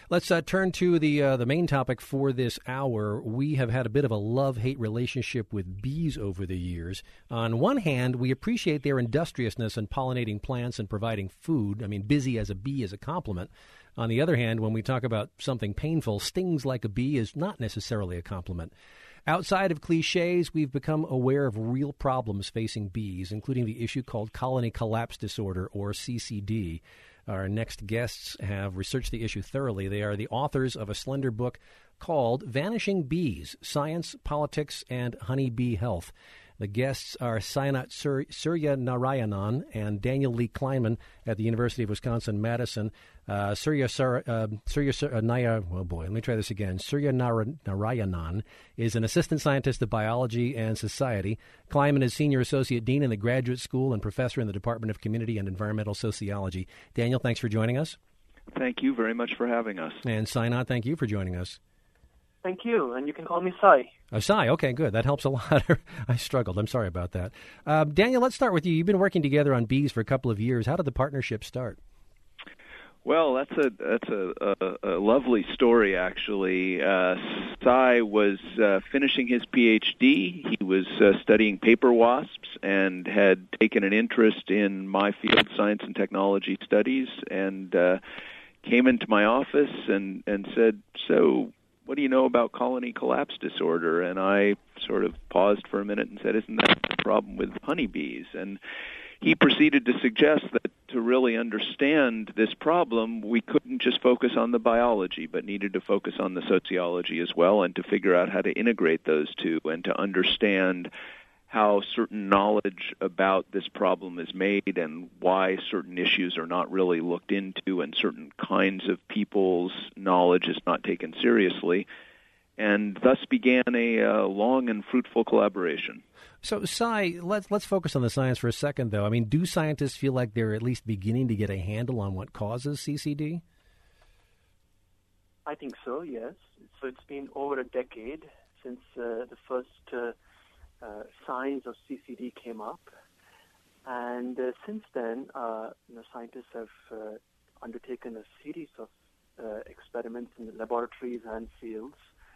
Let's turn to the main topic for this hour. We have had a bit of a love-hate relationship with bees over the years. On one hand, we appreciate their industriousness in pollinating plants and providing food. I mean, busy as a bee is a compliment. On the other hand, when we talk about something painful, stings like a bee is not necessarily a compliment. Outside of cliches, we've become aware of real problems facing bees, including the issue called colony collapse disorder, or CCD. Our next guests have researched the issue thoroughly. They are the authors of a slender book called Vanishing Bees, Science, Politics, and Honeybee Health. The guests are Sainath Suryanarayanan and Daniel Lee Kleinman at the University of Wisconsin-Madison. Suryanarayanan is an assistant scientist of biology and society. Kleinman is senior associate dean in the graduate school and professor in the Department of Community and Environmental Sociology. Daniel, thanks for joining us. Thank you very much for having us. And Sainath, thank you for joining us. Thank you, and you can call me Sai. Sai, okay, good. That helps a lot. I struggled. I'm sorry about that. Daniel, let's start with you. You've been working together on bees for a couple of years. How did the partnership start? Well, that's a lovely story, actually. Sai was finishing his PhD. He was studying paper wasps and had taken an interest in my field, science and technology studies, and came into my office and said, "So, what do you know about colony collapse disorder?" And I sort of paused for a minute and said, "Isn't that the problem with honeybees?" And he proceeded to suggest that to really understand this problem, we couldn't just focus on the biology, but needed to focus on the sociology as well, and to figure out how to integrate those two and to understand how certain knowledge about this problem is made and why certain issues are not really looked into and certain kinds of people's knowledge is not taken seriously. And thus began a long and fruitful collaboration. So, Sai, let's focus on the science for a second, though. I mean, do scientists feel like they're at least beginning to get a handle on what causes CCD? I think so, yes. So it's been over a decade since the first signs of CCD came up. And since then, scientists have undertaken a series of experiments in the laboratories and fields.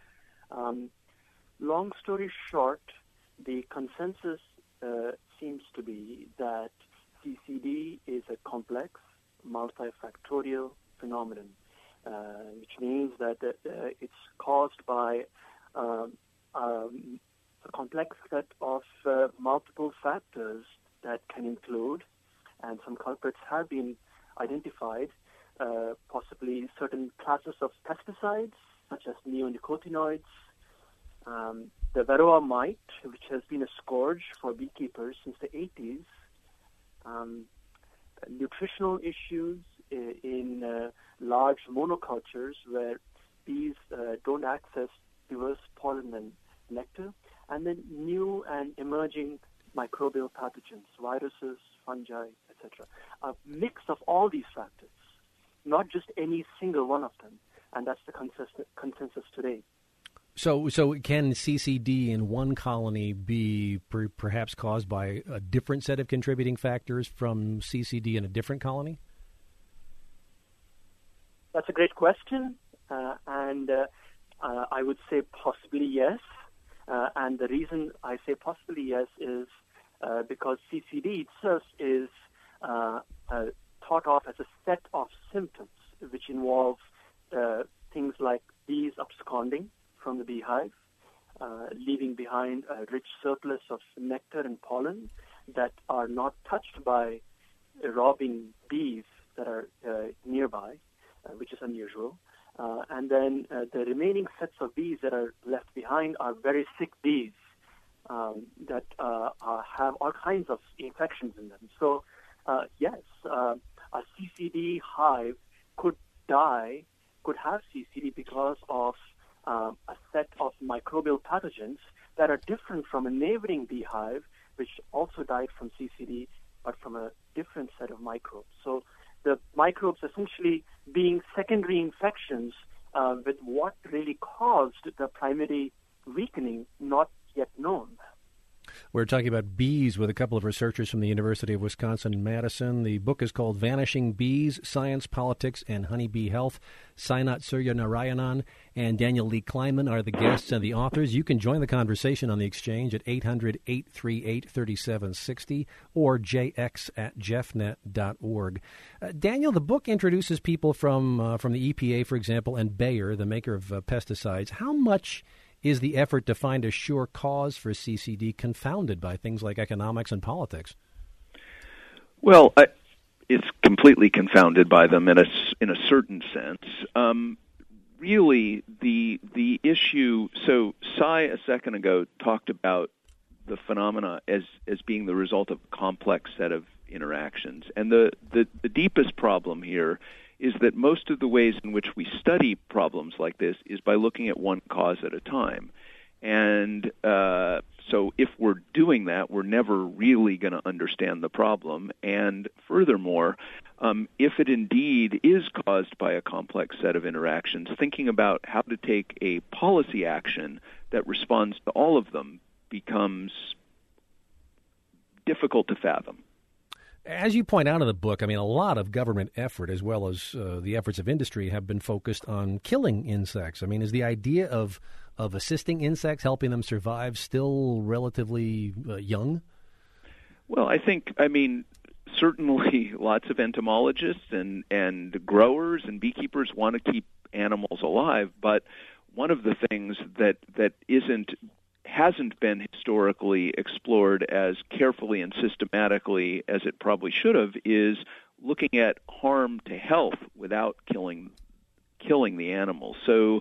Long story short, the consensus seems to be that CCD is a complex, multifactorial phenomenon, which means that it's caused by a complex set of multiple factors that can include, and some culprits have been identified, possibly certain classes of pesticides, such as neonicotinoids, the varroa mite, which has been a scourge for beekeepers since the 80s, nutritional issues in large monocultures where bees don't access diverse pollen and nectar, and then new and emerging microbial pathogens, viruses, fungi, etc. A mix of all these factors, not just any single one of them, and that's the consensus today. So can CCD in one colony be perhaps caused by a different set of contributing factors from CCD in a different colony? That's a great question, and I would say possibly yes. And the reason I say possibly yes is because CCD itself is thought of as a set of symptoms which involve things like bees absconding from the beehive, leaving behind a rich surplus of nectar and pollen that are not touched by robbing bees that are nearby, which is unusual. And then the remaining sets of bees that are left behind are very sick bees that have all kinds of infections in them. So, yes, a CCD hive could have CCD because of a set of microbial pathogens that are different from a neighboring beehive, which also died from CCD, but from a different set of microbes. So the microbes essentially being secondary infections with what really caused the primary weakening not yet known. We're talking about bees with a couple of researchers from the University of Wisconsin-Madison. The book is called Vanishing Bees, Science, Politics, and Honeybee Health. Sainath Suryanarayanan and Daniel Lee Kleinman are the guests and the authors. You can join the conversation on the exchange at 800-838-3760 or jx@jeffnet.org. Daniel, the book introduces people from the EPA, for example, and Bayer, the maker of pesticides. How much is the effort to find a sure cause for CCD confounded by things like economics and politics? Well, it's completely confounded by them in a certain sense. Really, the issue. So, Sai a second ago talked about the phenomena as being the result of a complex set of interactions, and the deepest problem here is that most of the ways in which we study problems like this is by looking at one cause at a time. And so if we're doing that, we're never really going to understand the problem. And furthermore, if it indeed is caused by a complex set of interactions, thinking about how to take a policy action that responds to all of them becomes difficult to fathom. As you point out in the book, I mean, a lot of government effort, as well as the efforts of industry, have been focused on killing insects. I mean, is the idea of assisting insects, helping them survive, still relatively young? Well, I mean, certainly lots of entomologists and growers and beekeepers want to keep animals alive, but one of the things that hasn't been historically explored as carefully and systematically as it probably should have is looking at harm to health without killing the animals. So,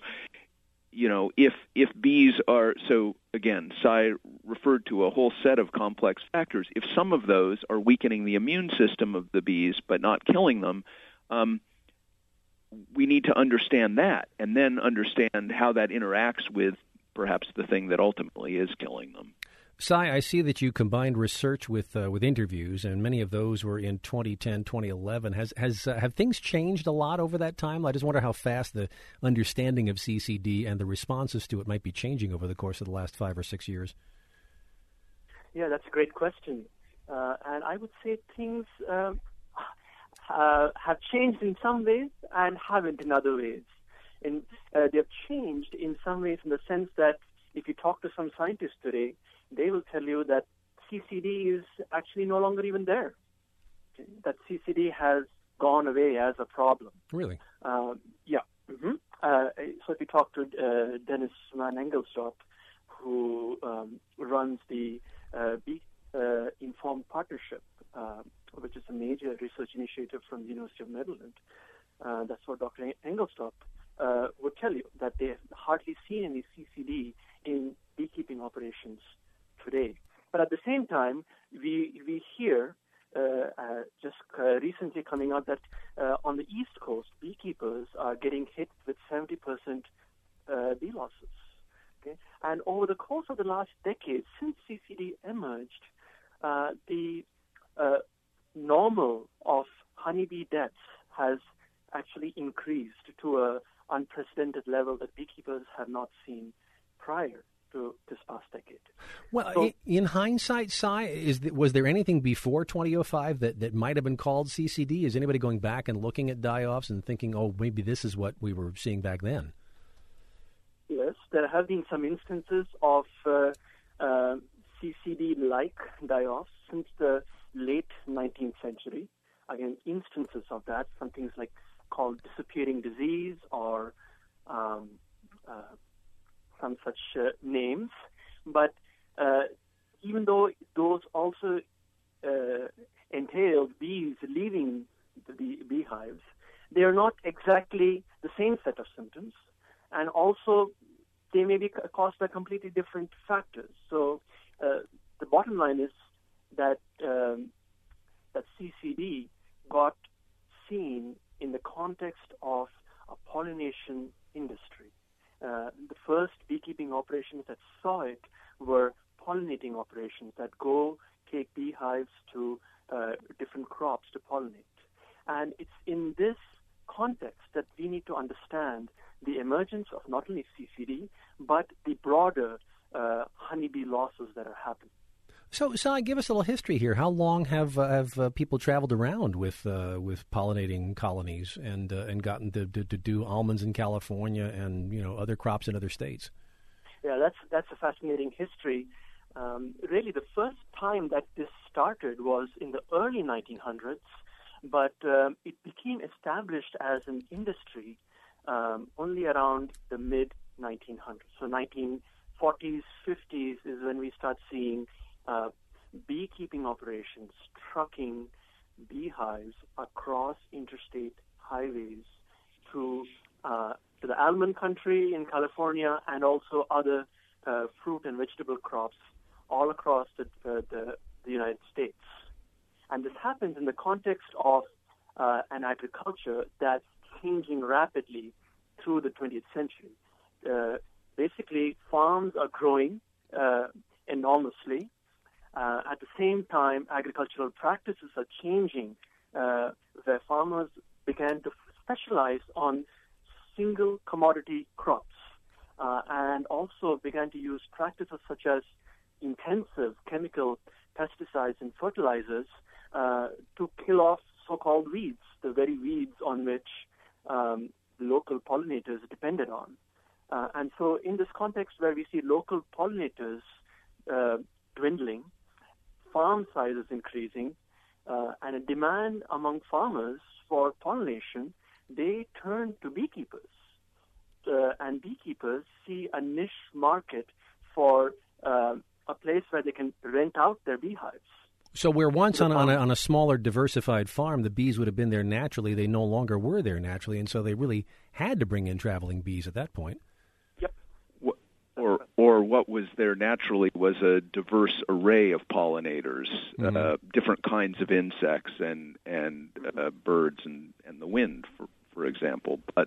if bees are, so again, Sai referred to a whole set of complex factors. If some of those are weakening the immune system of the bees but not killing them, we need to understand that and then understand how that interacts with perhaps the thing that ultimately is killing them. Sai, I see that you combined research with interviews, and many of those were in 2010, 2011. Have things changed a lot over that time? I just wonder how fast the understanding of CCD and the responses to it might be changing over the course of the last 5 or 6 years. Yeah, that's a great question. And I would say things have changed in some ways and haven't in other ways. And they've changed in some ways in the sense that if you talk to some scientists today, they will tell you that CCD is actually no longer even there. Okay? That CCD has gone away as a problem. Really? Yeah. Mm-hmm. So if you talk to Dennis Van Engelsdorp, who runs the Bee Informed Partnership, which is a major research initiative from the University of Maryland, that's what Dr. Engelsdorp would tell you, that they have hardly seen any CCD in beekeeping operations today. But at the same time, we hear just recently coming out that on the East Coast, beekeepers are getting hit with 70% bee losses. Okay? And over the course of the last decade, since CCD emerged, the normal of honeybee deaths has actually increased to a unprecedented level that beekeepers have not seen prior to this past decade. Well, so, in hindsight, Sai, was there anything before 2005 that might have been called CCD? Is anybody going back and looking at die-offs and thinking, oh, maybe this is what we were seeing back then? Yes, there have been some instances of CCD-like die-offs since the late 19th century. Again, instances of that, some things like called disappearing disease or some such names. But even though those also entailed bees leaving the beehives, they are not exactly the same set of symptoms, and also they may be caused by completely different factors. So the bottom line is that that CCD got seen in the context of a pollination industry. The first beekeeping operations that saw it were pollinating operations that go take beehives to different crops to pollinate. And it's in this context that we need to understand the emergence of not only CCD, but the broader honeybee losses that are happening. So, Sai, give us a little history here. How long have people traveled around with pollinating colonies and gotten to do almonds in California and other crops in other states? Yeah, that's a fascinating history. Really, the first time that this started was in the early 1900s, but it became established as an industry only around the mid 1900s. So 1940s, 50s is when we start seeing beekeeping operations trucking beehives across interstate highways to the almond country in California and also other fruit and vegetable crops all across the United States. And this happens in the context of an agriculture that's changing rapidly through the 20th century. Basically, farms are growing enormously. At the same time, agricultural practices are changing, where farmers began to specialize on single commodity crops and also began to use practices such as intensive chemical pesticides and fertilizers to kill off so-called weeds, the very weeds on which local pollinators depended on. And so in this context where we see local pollinators dwindling, farm sizes increasing, and a demand among farmers for pollination, they turn to beekeepers. And beekeepers see a niche market for a place where they can rent out their beehives. So where once on a smaller diversified farm, the bees would have been there naturally, they no longer were there naturally, and so they really had to bring in traveling bees at that point. Yep. Or what was there naturally was a diverse array of pollinators, different kinds of insects and birds and the wind, for example. But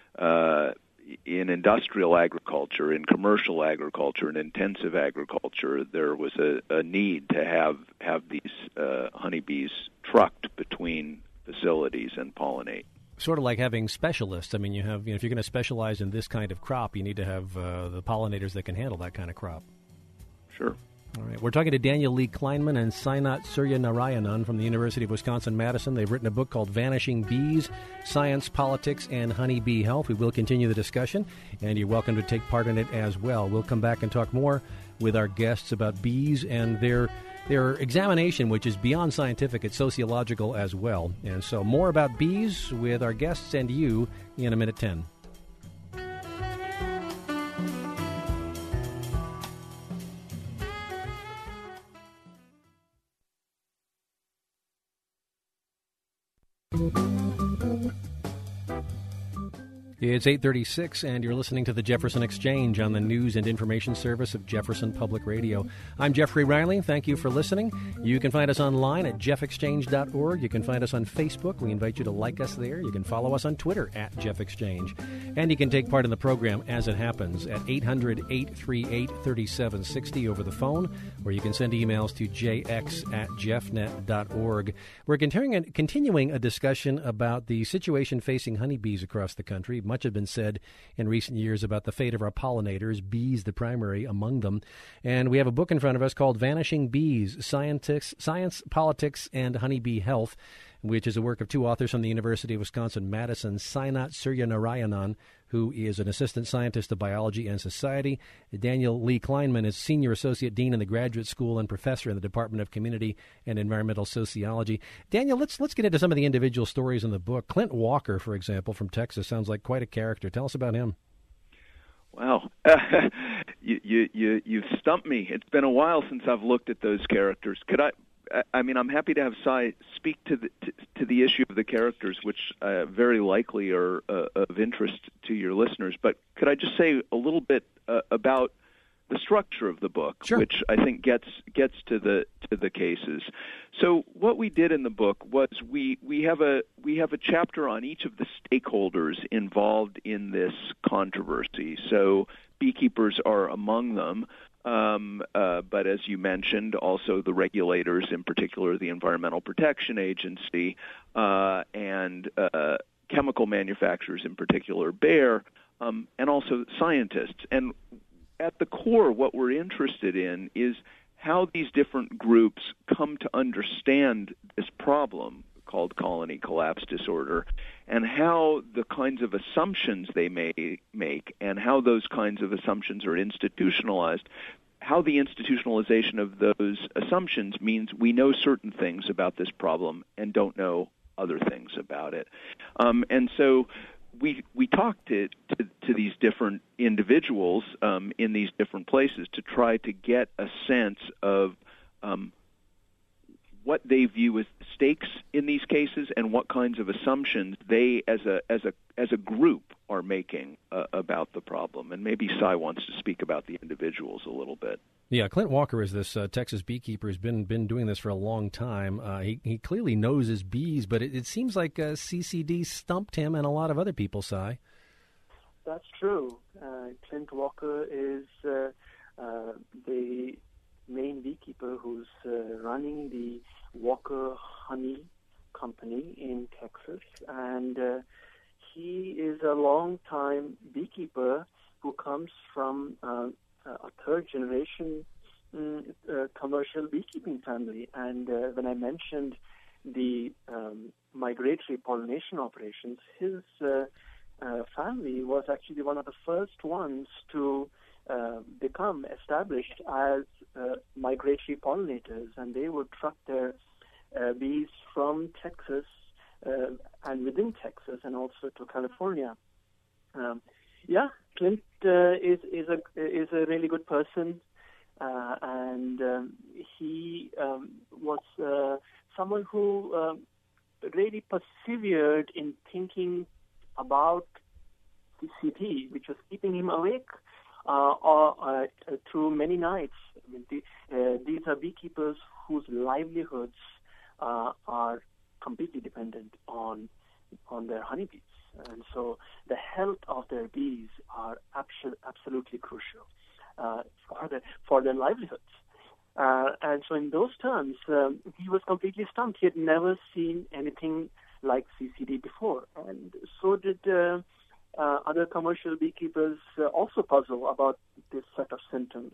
in industrial agriculture, in commercial agriculture, in intensive agriculture, there was a need to have these honeybees trucked between facilities and pollinate. Sort of like having specialists. I mean, you have, if you're going to specialize in this kind of crop, you need to have the pollinators that can handle that kind of crop. Sure. All right. We're talking to Daniel Lee Kleinman and Sainath Suryanarayanan from the University of Wisconsin-Madison. They've written a book called Vanishing Bees, Science, Politics, and Honeybee Health. We will continue the discussion, and you're welcome to take part in it as well. We'll come back and talk more with our guests about bees and their examination, which is beyond scientific, it's sociological as well. And so more about bees with our guests and you in a minute 10. It's 8:36, and you're listening to the Jefferson Exchange on the News and Information Service of Jefferson Public Radio. I'm Jeffrey Riley. Thank you for listening. You can find us online at jeffexchange.org. You can find us on Facebook. We invite you to like us there. You can follow us on Twitter at jeffexchange. And you can take part in the program as it happens at 800-838-3760 over the phone, or you can send emails to jx@jeffnet.org. We're continuing a discussion about the situation facing honeybees across the country. Much has been said in recent years about the fate of our pollinators, bees the primary among them. And we have a book in front of us called Vanishing Bees, Science, Politics, and Honeybee Health, which is a work of two authors from the University of Wisconsin-Madison, Sainath Suryanarayanan, who is an assistant scientist of biology and society. Daniel Lee Kleinman is senior associate dean in the graduate school and professor in the Department of Community and Environmental Sociology. Daniel, let's get into some of the individual stories in the book. Clint Walker, for example, from Texas, sounds like quite a character. Tell us about him. Well, you've stumped me. It's been a while since I've looked at those characters. I'm happy to have Sai speak to the issue of the characters, which very likely are of interest to your listeners. But could I just say a little bit about the structure of the book, Sure. which I think gets to the cases. So what we did in the book was we have a chapter on each of the stakeholders involved in this controversy. So beekeepers are among them. But as you mentioned, also the regulators, in particular the Environmental Protection Agency, and chemical manufacturers, in particular Bayer, and also scientists. And at the core, what we're interested in is how these different groups come to understand this problem called colony collapse disorder, and how the kinds of assumptions they may make and how those kinds of assumptions are institutionalized, how the institutionalization of those assumptions means we know certain things about this problem and don't know other things about it. And so we talked to these different individuals in these different places to try to get a sense of what they view as stakes in these cases and what kinds of assumptions they, as a group, are making about the problem. And maybe Cy wants to speak about the individuals a little bit. Yeah, Clint Walker is this Texas beekeeper who's been doing this for a long time. He clearly knows his bees, but it seems like CCD stumped him and a lot of other people, Cy. That's true. Clint Walker is the main beekeeper who's running the Walker Honey Company in Texas, and he is a long-time beekeeper who comes from a third-generation commercial beekeeping family. And when I mentioned the migratory pollination operations, his family was actually one of the first ones to become established as migratory pollinators, and they would truck their bees from Texas and within Texas and also to California. Clint is a really good person, and he was someone who really persevered in thinking about CCD, which was keeping him awake through many nights. I mean, these are beekeepers whose livelihoods are completely dependent on their honeybees, and so the health of their bees are absolutely crucial for their livelihoods. And so, in those terms, he was completely stumped. He had never seen anything like CCD before, and so did other commercial beekeepers also puzzle about this set of symptoms.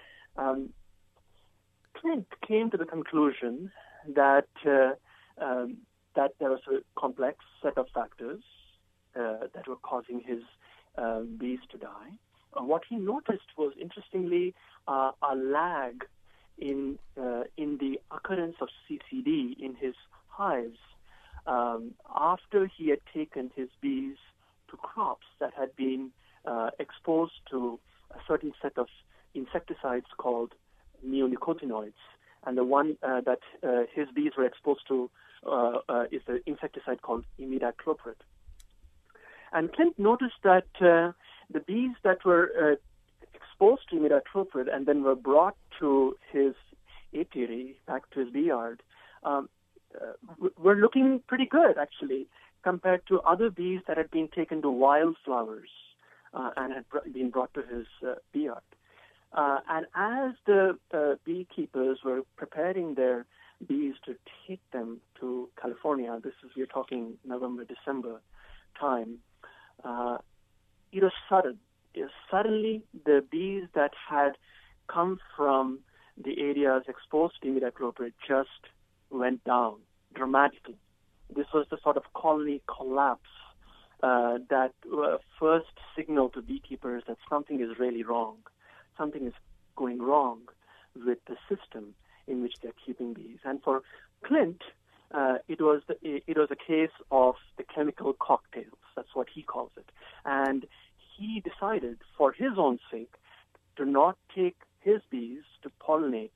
Clint came to the conclusion that there was a complex set of factors that were causing his bees to die. What he noticed was, interestingly, a lag in the occurrence of CCD in his hives after he had taken his bees to crops that had been exposed to a certain set of insecticides called neonicotinoids. And the one that his bees were exposed to is the insecticide called imidacloprid. And Clint noticed that the bees that were exposed to imidacloprid and then were brought to his apiary, back to his bee yard, were looking pretty good, actually, compared to other bees that had been taken to wildflowers and had been brought to his bee yard. And as the beekeepers were preparing their bees to take them to California, we're talking November, December time, it was sudden. Suddenly, the bees that had come from the areas exposed to imidacloprid just went down dramatically. This was the sort of colony collapse that first signaled to beekeepers that something is really wrong. Something is going wrong with the system in which they're keeping bees. And for Clint, it was a case of the chemical cocktails. That's what he calls it. And he decided, for his own sake, to not take his bees to pollinate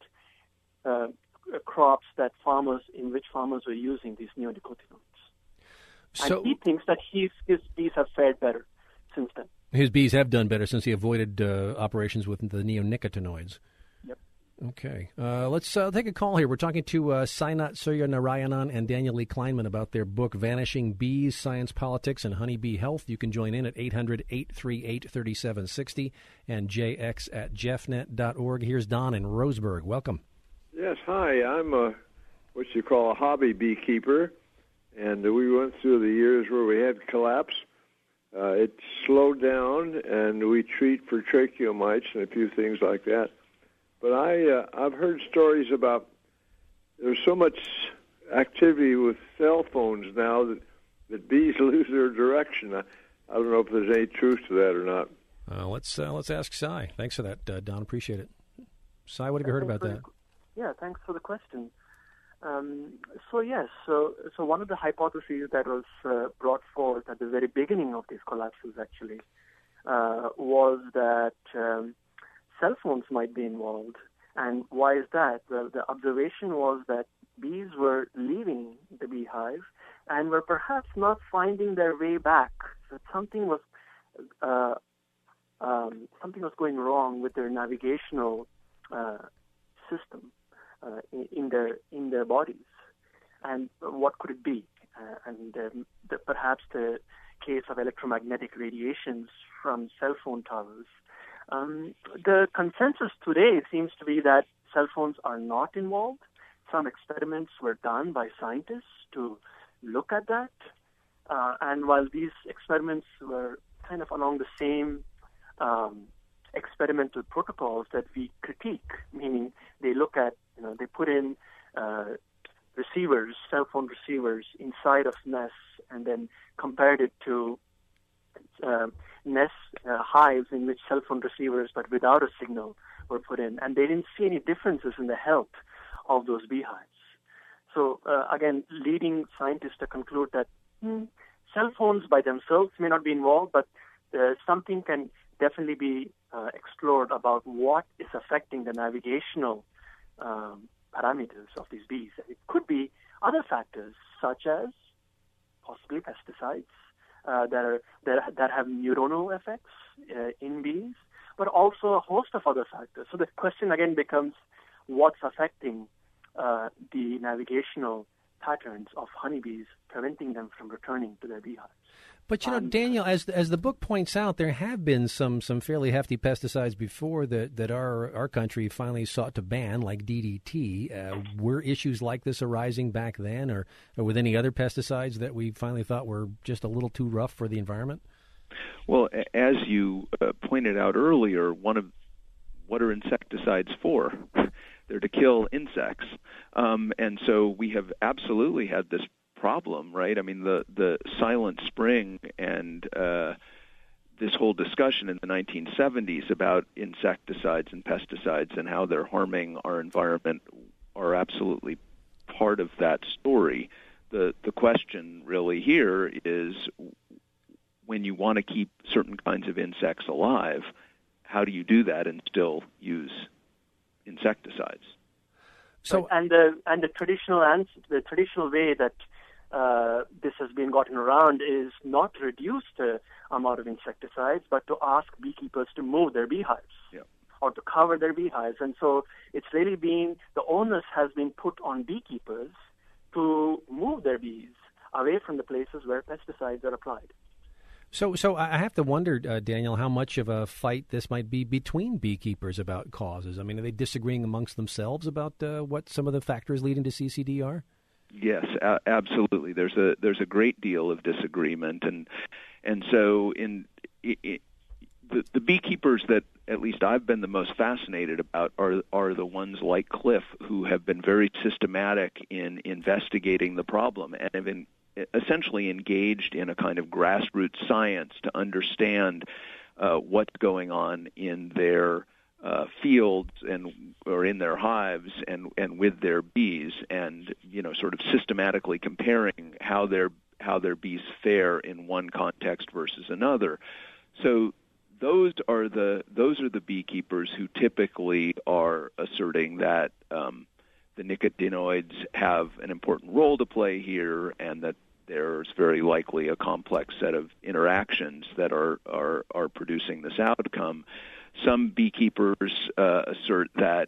crops in which farmers were using these neonicotinoids. So, and he thinks that his bees have fared better since then. His bees have done better since he avoided operations with the neonicotinoids. Yep. Okay. Let's take a call here. We're talking to Sainath Suryanarayanan and Daniel Lee Kleinman about their book, Vanishing Bees, Science, Politics, and Honeybee Health. You can join in at 800-838-3760 and jx@jeffnet.org. Here's Don in Roseburg. Welcome. Yes, hi. I'm what you call a hobby beekeeper, and we went through the years where we had collapse. It slowed down, and we treat for tracheomites and a few things like that. But I've heard stories about there's so much activity with cell phones now that bees lose their direction. I don't know if there's any truth to that or not. Let's ask Cy. Thanks for that, Don. Appreciate it. Cy, what have you heard about that? Yeah, thanks for the question. So one of the hypotheses that was brought forth at the very beginning of these collapses actually was that cell phones might be involved. And why is that? Well, the observation was that bees were leaving the beehive and were perhaps not finding their way back. So something was going wrong with their navigational system in their bodies. And what could it be? Perhaps the case of electromagnetic radiations from cell phone towers. The consensus today seems to be that cell phones are not involved. Some experiments were done by scientists to look at that. And while these experiments were kind of along the same experimental protocols that we critique, meaning they look at, they put in receivers, cell phone receivers inside of nests and then compared it to nest hives in which cell phone receivers but without a signal were put in. And they didn't see any differences in the health of those beehives. So again, leading scientists to conclude that cell phones by themselves may not be involved, but something can definitely be explored about what is affecting the navigational parameters of these bees. It could be other factors such as possibly pesticides that have neuronal effects in bees, but also a host of other factors. So the question again becomes what's affecting the navigational patterns of honeybees, preventing them from returning to their beehives. But, Daniel, as the book points out, there have been some fairly hefty pesticides before that our country finally sought to ban, like DDT. Were issues like this arising back then, or with any other pesticides that we finally thought were just a little too rough for the environment? Well, as you pointed out earlier, what are insecticides for? They're to kill insects. And so we have absolutely had this problem, right? I mean, the Silent Spring and this whole discussion in the 1970s about insecticides and pesticides and how they're harming our environment are absolutely part of that story. The question really here is when you want to keep certain kinds of insects alive, how do you do that and still use insecticides? So, and the traditional way that this has been gotten around is not to reduce the amount of insecticides, but to ask beekeepers to move their beehives or to cover their beehives. And so it's really the onus has been put on beekeepers to move their bees away from the places where pesticides are applied. So I have to wonder, Daniel, how much of a fight this might be between beekeepers about causes. I mean, are they disagreeing amongst themselves about what some of the factors leading to CCD are? Yes, absolutely. There's a great deal of disagreement, and so the beekeepers that at least I've been the most fascinated about are the ones like Cliff, who have been very systematic in investigating the problem and have been essentially engaged in a kind of grassroots science to understand what's going on in their fields or in their hives and with their bees, and sort of systematically comparing how their bees fare in one context versus another. So those are the beekeepers who typically are asserting that the nicotinoids have an important role to play here, and that there's very likely a complex set of interactions that are producing this outcome. Some beekeepers assert that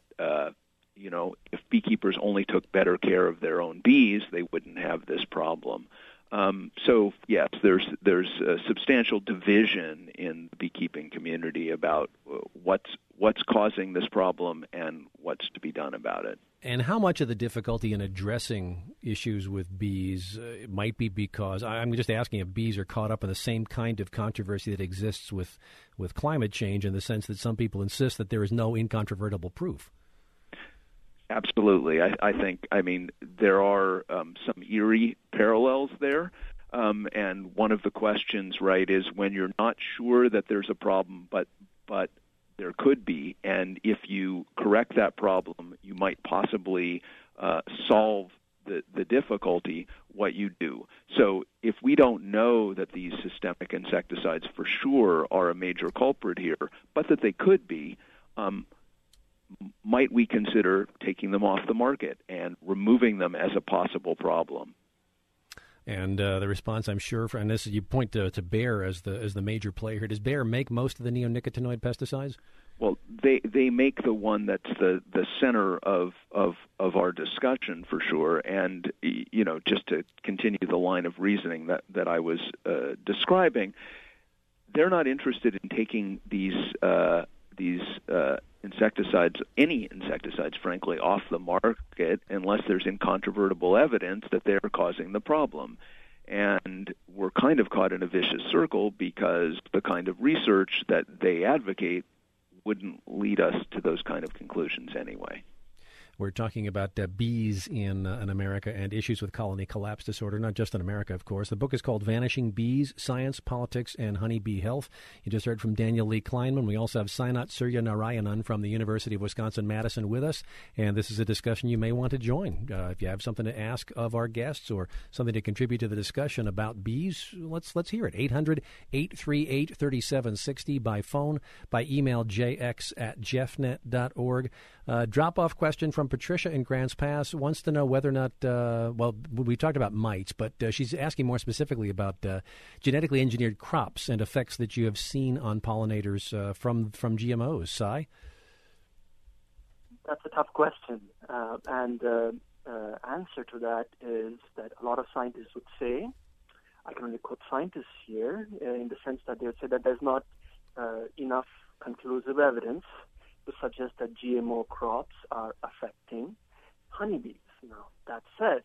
if beekeepers only took better care of their own bees, they wouldn't have this problem. So yes, there's a substantial division in the beekeeping community about what's causing this problem and what's to be done about it. And how much of the difficulty in addressing issues with bees might be because, I'm just asking if bees are caught up in the same kind of controversy that exists with climate change, in the sense that some people insist that there is no incontrovertible proof. Absolutely. I think, there are some eerie parallels there. And one of the questions, right, is when you're not sure that there's a problem, but there could be, and if you correct that problem, you might possibly solve the difficulty, what you do. So if we don't know that these systemic insecticides for sure are a major culprit here, but that they could be, might we consider taking them off the market and removing them as a possible problem? And the response, I'm sure, and this you point to Bayer as the major player here. Does Bayer make most of the neonicotinoid pesticides? Well, they make the one that's the center of our discussion for sure. And just to continue the line of reasoning that I was describing, they're not interested in taking these insecticides, any insecticides, frankly, off the market unless there's incontrovertible evidence that they're causing the problem. And we're kind of caught in a vicious circle because the kind of research that they advocate wouldn't lead us to those kind of conclusions anyway. We're talking about bees in America and issues with colony collapse disorder, not just in America, of course. The book is called Vanishing Bees, Science, Politics, and Honeybee Health. You just heard from Daniel Lee Kleinman. We also have Sainath Suryanarayanan from the University of Wisconsin-Madison with us, and this is a discussion you may want to join. If you have something to ask of our guests or something to contribute to the discussion about bees, let's hear it. 800-838-3760 by phone, by email, jx@jeffnet.org. Drop-off question from Patricia in Grants Pass wants to know whether or not, we talked about mites, but she's asking more specifically about genetically engineered crops and effects that you have seen on pollinators from GMOs. Cy? That's a tough question. And the answer to that is that a lot of scientists would say, I can only quote scientists here, in the sense that they would say that there's not enough conclusive evidence to suggest that GMO crops are affecting honeybees. Now, that said,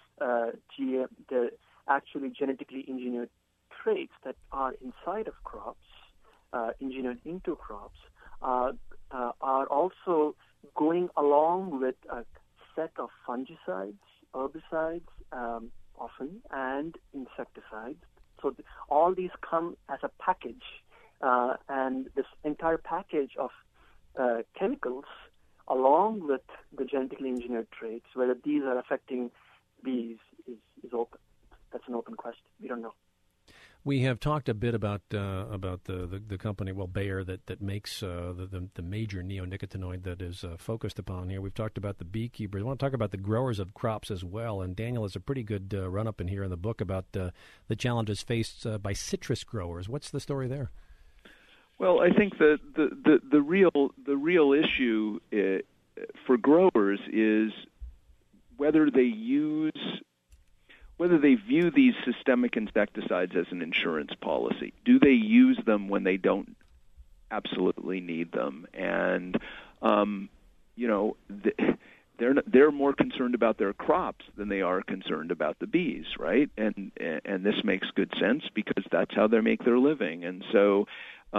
the actually genetically engineered traits that are inside of crops, engineered into crops, are also going along with a set of fungicides, herbicides, often, and insecticides. So all these come as a package, and this entire package of chemicals, along with the genetically engineered traits, whether these are affecting bees is open. That's an open question. We don't know. We have talked a bit about the company, Bayer, that makes the major neonicotinoid that is focused upon here. We've talked about the beekeepers. I want to talk about the growers of crops as well. And Daniel has a pretty good run-up in here in the book about the challenges faced by citrus growers. What's the story there? Well, I think the real issue for growers is whether they view these systemic insecticides as an insurance policy. Do they use them when they don't absolutely need them? And they're more concerned about their crops than they are concerned about the bees, right? And this makes good sense because that's how they make their living. And so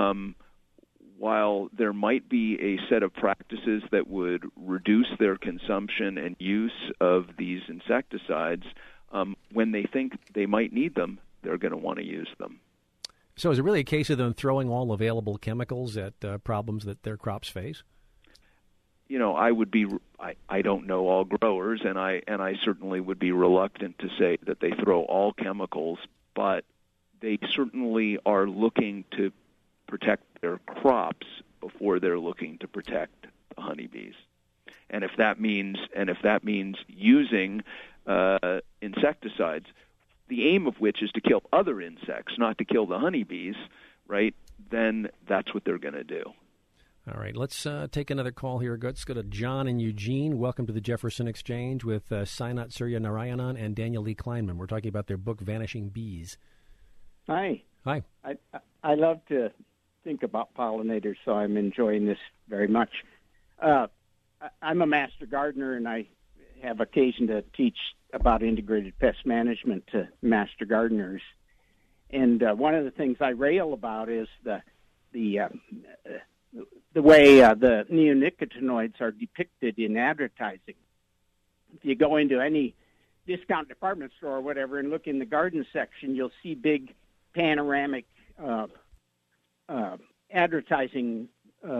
while there might be a set of practices that would reduce their consumption and use of these insecticides, when they think they might need them, they're going to want to use them. So is it really a case of them throwing all available chemicals at problems that their crops face? I don't know all growers, and I certainly would be reluctant to say that they throw all chemicals, but they certainly are looking to protect their crops before they're looking to protect the honeybees. And if that means using insecticides, the aim of which is to kill other insects, not to kill the honeybees, right? Then that's what they're going to do. All right, let's take another call here. Let's go to John in Eugene. Welcome to the Jefferson Exchange with Sainath Suryanarayanan and Daniel Lee Kleinman. We're talking about their book, Vanishing Bees. Hi. Hi. I love to think about pollinators, so I'm enjoying this very much. I'm a master gardener, and I have occasion to teach about integrated pest management to master gardeners. And one of the things I rail about is the the way the neonicotinoids are depicted in advertising. If you go into any discount department store or whatever and look in the garden section, you'll see big panoramic advertising,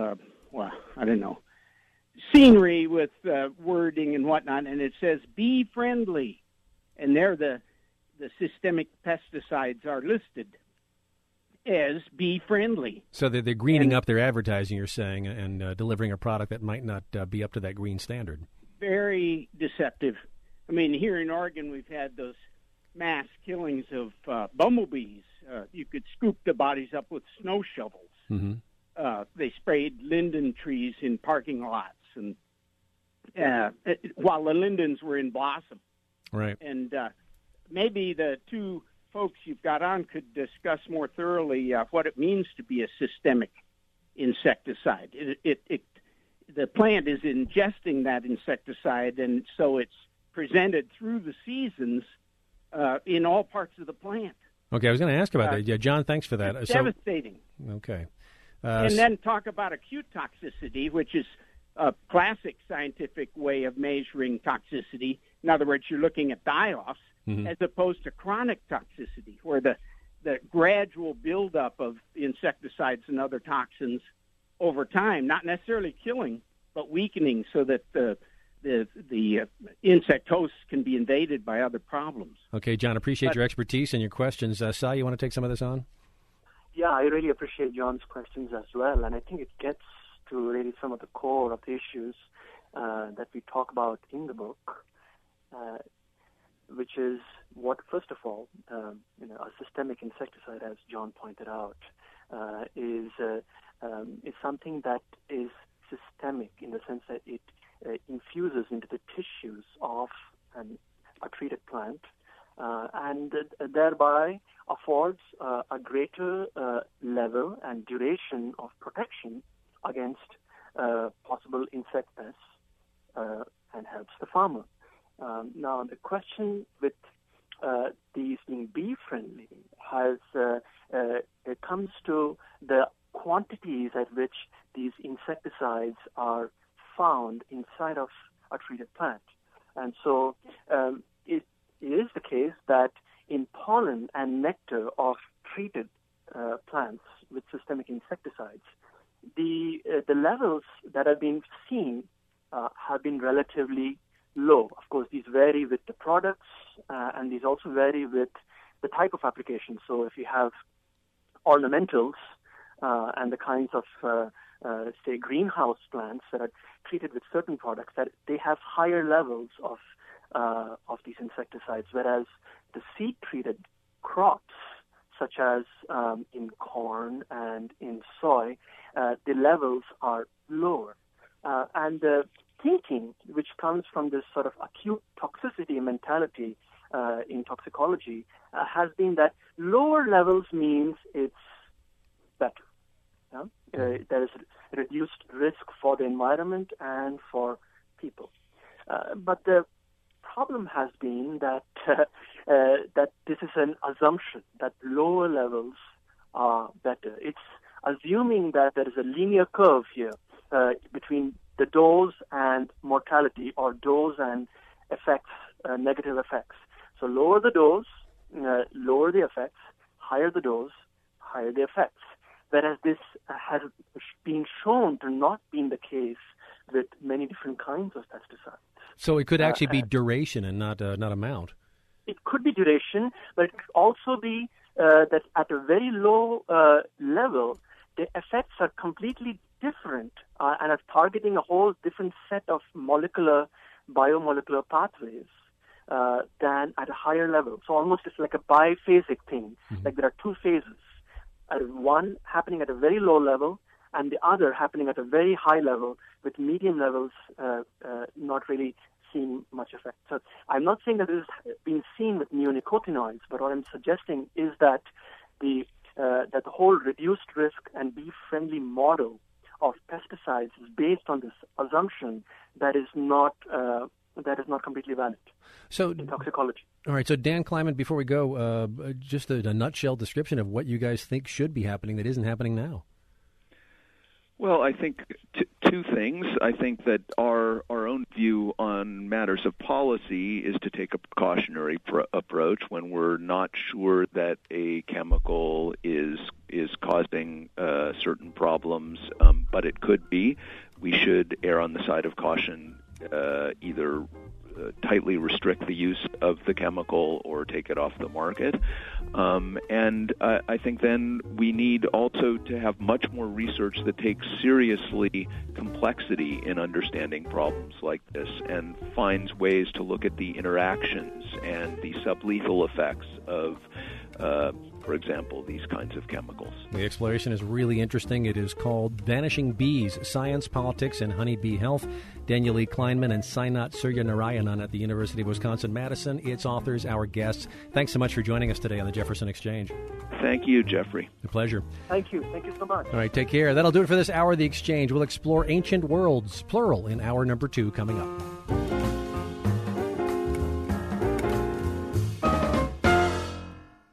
scenery with wording and whatnot, and it says bee friendly, and there the systemic pesticides are listed as bee friendly. So they're greening up their advertising, you're saying, and delivering a product that might not be up to that green standard. Very deceptive. I mean, here in Oregon, we've had those mass killings of bumblebees. You could scoop the bodies up with snow shovels. Mm-hmm. They sprayed linden trees in parking lots, and while the lindens were in blossom. Right. And maybe the two folks you've got on could discuss more thoroughly what it means to be a systemic insecticide. The plant is ingesting that insecticide, and so it's presented through the seasons in all parts of the plant. Okay, I was going to ask about that. Yeah, John, thanks for that. It's devastating. Okay. And then talk about acute toxicity, which is a classic scientific way of measuring toxicity. In other words, you're looking at die-offs, as opposed to chronic toxicity, where the gradual buildup of insecticides and other toxins over time, not necessarily killing, but weakening so that the insect hosts can be invaded by other problems. Okay, John, appreciate your expertise and your questions. Sal, you want to take some of this on? Yeah, I really appreciate John's questions as well, and I think it gets to really some of the core of the issues that we talk about in the book, which is what, first of all, a systemic insecticide, as John pointed out, is something that is systemic in the sense that it infuses into the tissues of a treated plant, and thereby affords a greater level and duration of protection against possible insect pests and helps the farmer. Now, the question with these being bee-friendly it comes to the quantities at which these insecticides are found inside of a treated plant. And so it is the case that in pollen and nectar of treated plants with systemic insecticides, the levels that have been seen have been relatively low. Of course, these vary with the products, and these also vary with the type of application. So if you have ornamentals and the kinds of, say, greenhouse plants that are treated with certain products, that they have higher levels of these insecticides, whereas the seed-treated crops, such as in corn and in soy, the levels are lower. And the thinking, which comes from this sort of acute toxicity mentality in toxicology, has been that lower levels means it's better. There is reduced risk for the environment and for people. But the problem has been that that this is an assumption that lower levels are better. It's assuming that there is a linear curve here between the dose and mortality, or dose and effects, negative effects. So lower the dose, lower the effects; higher the dose, higher the effects. Whereas this has been shown to not be the case with many different kinds of pesticides. So it could actually be duration and not amount. It could be duration, but it could also be that at a very low level, the effects are completely different and are targeting a whole different set of biomolecular pathways than at a higher level. So almost it's like a biphasic thing. Mm-hmm. Like there are two phases. One happening at a very low level, and the other happening at a very high level, with medium levels not really seeing much effect. So I'm not saying that this has been seen with neonicotinoids, but what I'm suggesting is that the whole reduced risk and bee-friendly model of pesticides is based on this assumption that is not completely valid in toxicology. All right, so Dan Kleinman, before we go, just a nutshell description of what you guys think should be happening that isn't happening now. Well, I think two things. I think that our own view on matters of policy is to take a precautionary approach when we're not sure that a chemical is causing certain problems, but it could be. We should err on the side of caution, either tightly restrict the use of the chemical or take it off the market. And I think then we need also to have much more research that takes seriously complexity in understanding problems like this and finds ways to look at the interactions and the sublethal effects of for example, these kinds of chemicals. The exploration is really interesting. It is called Vanishing Bees, Science, Politics, and Honeybee Health. Daniel E. Kleinman and Sainath Suryanarayanan at the University of Wisconsin-Madison. Its authors, our guests. Thanks so much for joining us today on the Jefferson Exchange. Thank you, Jeffrey. A pleasure. Thank you. Thank you so much. All right, take care. That'll do it for this hour of the Exchange. We'll explore ancient worlds, plural, in hour number 2 coming up.